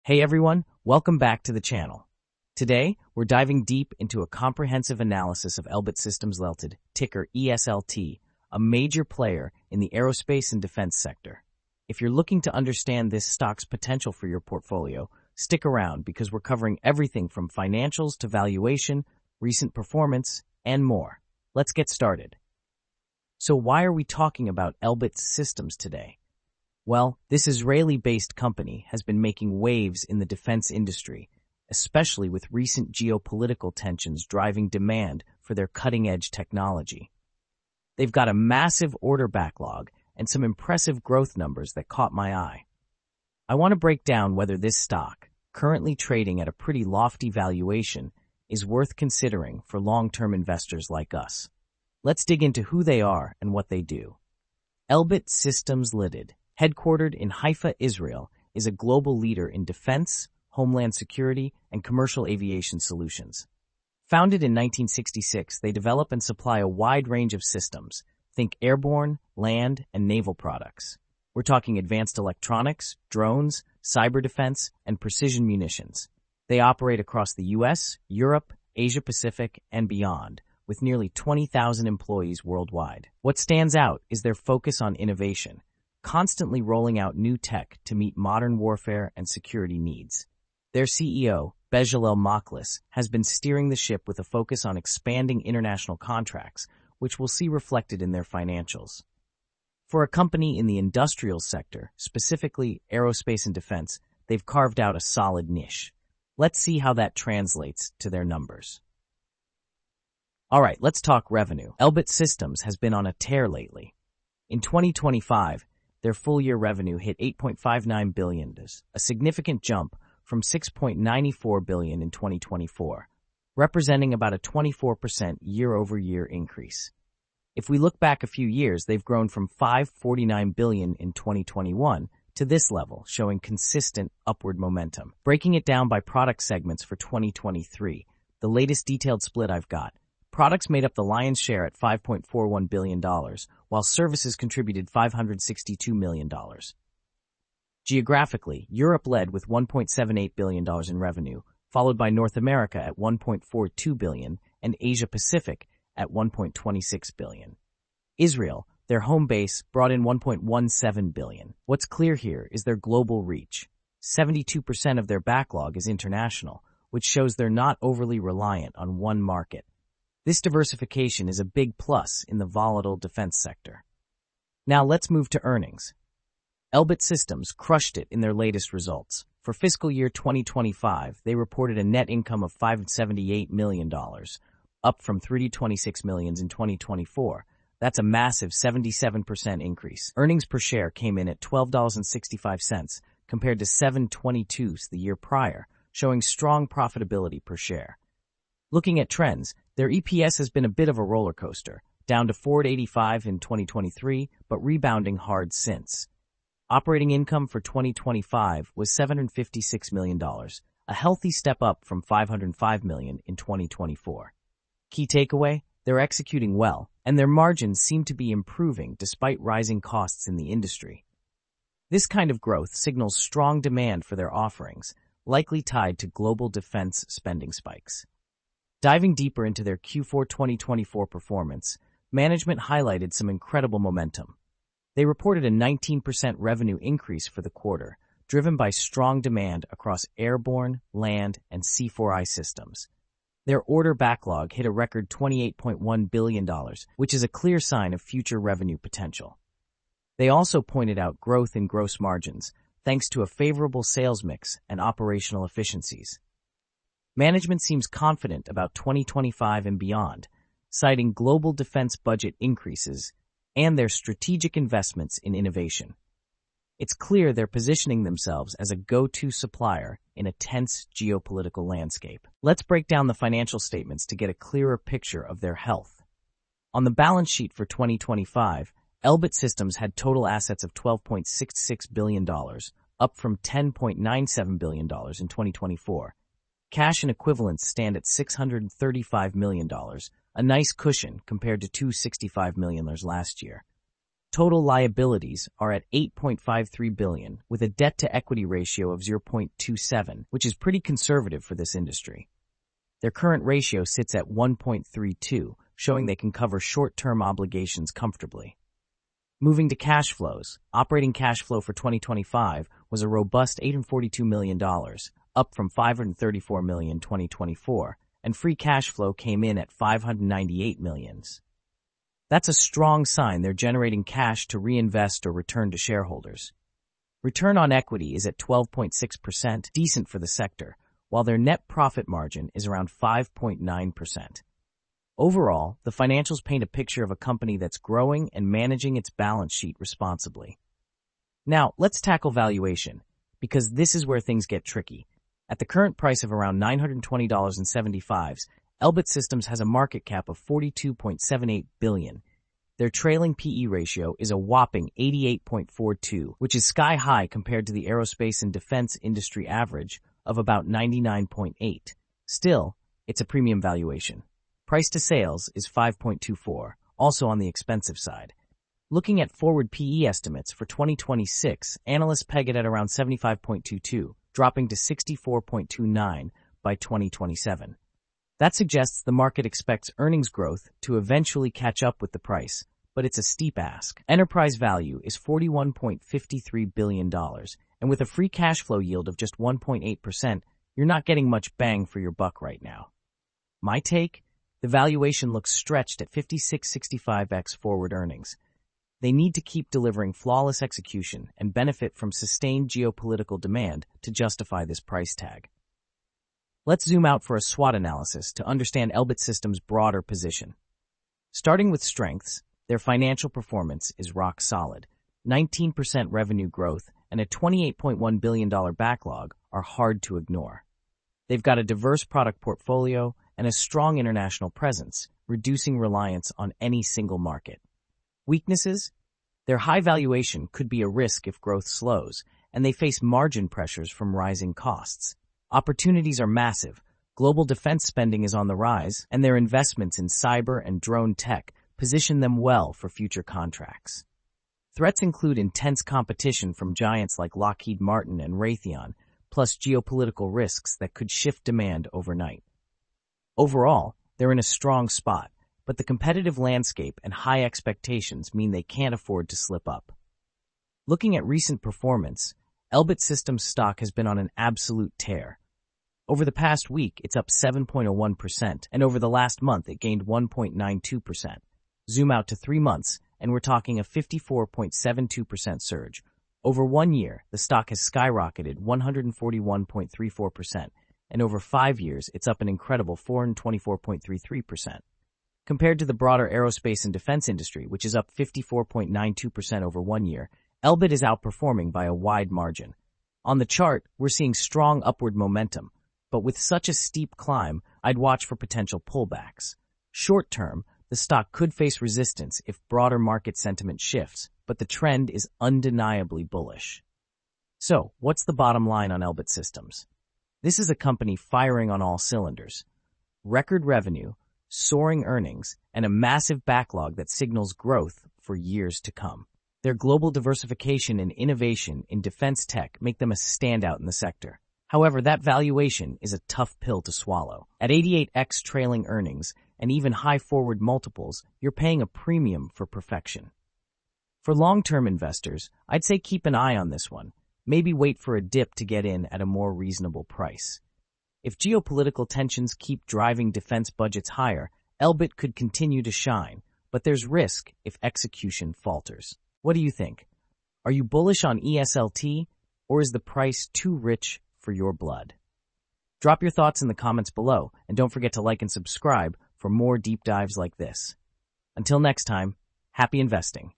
Hey everyone, welcome back to the channel. Today, we're diving deep into a comprehensive analysis of Elbit Systems Ltd, ticker ESLT, a major player in the aerospace and defense sector. If you're looking to understand this stock's potential for your portfolio, stick around because we're covering everything from financials to valuation, recent performance, and more. Let's get started. So why are we talking about Elbit Systems today? Well, this Israeli-based company has been making waves in the defense industry, especially with recent geopolitical tensions driving demand for their cutting-edge technology. They've got a massive order backlog and some impressive growth numbers that caught my eye. I want to break down whether this stock, currently trading at a pretty lofty valuation, is worth considering for long-term investors like us. Let's dig into who they are and what they do. Elbit Systems Ltd, headquartered in Haifa, Israel, is a global leader in defense, homeland security, and commercial aviation solutions. Founded in 1966, they develop and supply a wide range of systems. Think airborne, land, and naval products. We're talking advanced electronics, drones, cyber defense, and precision munitions. They operate across the US, Europe, Asia-Pacific, and beyond, with nearly 20,000 employees worldwide. What stands out is their focus on innovation, constantly rolling out new tech to meet modern warfare and security needs. Their CEO, Bezalel Maklis, has been steering the ship with a focus on expanding international contracts, which we'll see reflected in their financials. For a company in the industrial sector, specifically aerospace and defense, they've carved out a solid niche. Let's see how that translates to their numbers. All right, let's talk revenue. Elbit Systems has been on a tear lately. In 2025, their full-year revenue hit $8.59 billion, a significant jump from $6.94 billion in 2024, representing about a 24% year-over-year increase. If we look back a few years, they've grown from $549 billion in 2021 to this level, showing consistent upward momentum. Breaking it down by product segments for 2023, the latest detailed split I've got. Products made up the lion's share at $5.41 billion, while services contributed $562 million. Geographically, Europe led with $1.78 billion in revenue, followed by North America at $1.42 billion and Asia-Pacific at $1.26 billion. Israel, their home base, brought in $1.17 billion. What's clear here is their global reach. 72% of their backlog is international, which shows they're not overly reliant on one market. This diversification is a big plus in the volatile defense sector. Now let's move to earnings. Elbit Systems crushed it in their latest results. For fiscal year 2025, they reported a net income of $578 million, up from $326 million in 2024. That's a massive 77% increase. Earnings per share came in at $12.65 compared to $7.22 the year prior, showing strong profitability per share. Looking at trends, their EPS has been a bit of a roller coaster, down to $4.85 in 2023, but rebounding hard since. Operating income for 2025 was $756 million, a healthy step up from $505 million in 2024. Key takeaway, they're executing well, and their margins seem to be improving despite rising costs in the industry. This kind of growth signals strong demand for their offerings, likely tied to global defense spending spikes. Diving deeper into their Q4 2024 performance, management highlighted some incredible momentum. They reported a 19% revenue increase for the quarter, driven by strong demand across airborne, land, and C4I systems. Their order backlog hit a record $28.1 billion, which is a clear sign of future revenue potential. They also pointed out growth in gross margins, thanks to a favorable sales mix and operational efficiencies. Management seems confident about 2025 and beyond, citing global defense budget increases and their strategic investments in innovation. It's clear they're positioning themselves as a go-to supplier in a tense geopolitical landscape. Let's break down the financial statements to get a clearer picture of their health. On the balance sheet for 2025, Elbit Systems had total assets of $12.66 billion, up from $10.97 billion in 2024. Cash and equivalents stand at $635 million, a nice cushion compared to $265 million last year. Total liabilities are at $8.53 billion, with a debt-to-equity ratio of 0.27, which is pretty conservative for this industry. Their current ratio sits at 1.32, showing they can cover short-term obligations comfortably. Moving to cash flows, operating cash flow for 2025 was a robust $842 million, up from $534 million in 2024, and free cash flow came in at $598 million. That's a strong sign they're generating cash to reinvest or return to shareholders. Return on equity is at 12.6%, decent for the sector, while their net profit margin is around 5.9%. Overall, the financials paint a picture of a company that's growing and managing its balance sheet responsibly. Now, let's tackle valuation, because this is where things get tricky. At the current price of around $920.75, Elbit Systems has a market cap of $42.78 billion. Their trailing PE ratio is a whopping 88.42, which is sky high compared to the aerospace and defense industry average of about 99.8. Still, it's a premium valuation. Price to sales is 5.24, also on the expensive side. Looking at forward PE estimates for 2026, analysts peg it at around 75.22, dropping to 64.29 by 2027. That suggests the market expects earnings growth to eventually catch up with the price, but it's a steep ask. Enterprise value is $41.53 billion, and with a free cash flow yield of just 1.8%, you're not getting much bang for your buck right now. My take? The valuation looks stretched at 56.65x forward earnings. They need to keep delivering flawless execution and benefit from sustained geopolitical demand to justify this price tag. Let's zoom out for a SWOT analysis to understand Elbit Systems' broader position. Starting with strengths, their financial performance is rock solid. 19% revenue growth and a $28.1 billion backlog are hard to ignore. They've got a diverse product portfolio and a strong international presence, reducing reliance on any single market. Weaknesses? Their high valuation could be a risk if growth slows, and they face margin pressures from rising costs. Opportunities are massive. Global defense spending is on the rise, and their investments in cyber and drone tech position them well for future contracts. Threats include intense competition from giants like Lockheed Martin and Raytheon, plus geopolitical risks that could shift demand overnight. Overall, they're in a strong spot, but the competitive landscape and high expectations mean they can't afford to slip up. Looking at recent performance, Elbit Systems stock has been on an absolute tear. Over the past week, it's up 7.01%, and over the last month, it gained 1.92%. Zoom out to 3 months, and we're talking a 54.72% surge. Over 1 year, the stock has skyrocketed 141.34%, and over 5 years, it's up an incredible 424.33%. Compared to the broader aerospace and defense industry, which is up 54.92% over 1 year, Elbit is outperforming by a wide margin. On the chart, we're seeing strong upward momentum, but with such a steep climb, I'd watch for potential pullbacks. Short term, the stock could face resistance if broader market sentiment shifts, but the trend is undeniably bullish. So, what's the bottom line on Elbit Systems? This is a company firing on all cylinders. Record revenue, soaring earnings, and a massive backlog that signals growth for years to come. Their global diversification and innovation in defense tech make them a standout in the sector. However, that valuation is a tough pill to swallow. At 88x trailing earnings and even high forward multiples, you're paying a premium for perfection. For long-term investors, I'd say keep an eye on this one. Maybe wait for a dip to get in at a more reasonable price. If geopolitical tensions keep driving defense budgets higher, Elbit could continue to shine, but there's risk if execution falters. What do you think? Are you bullish on ESLT, or is the price too rich for your blood? Drop your thoughts in the comments below, and don't forget to like and subscribe for more deep dives like this. Until next time, happy investing.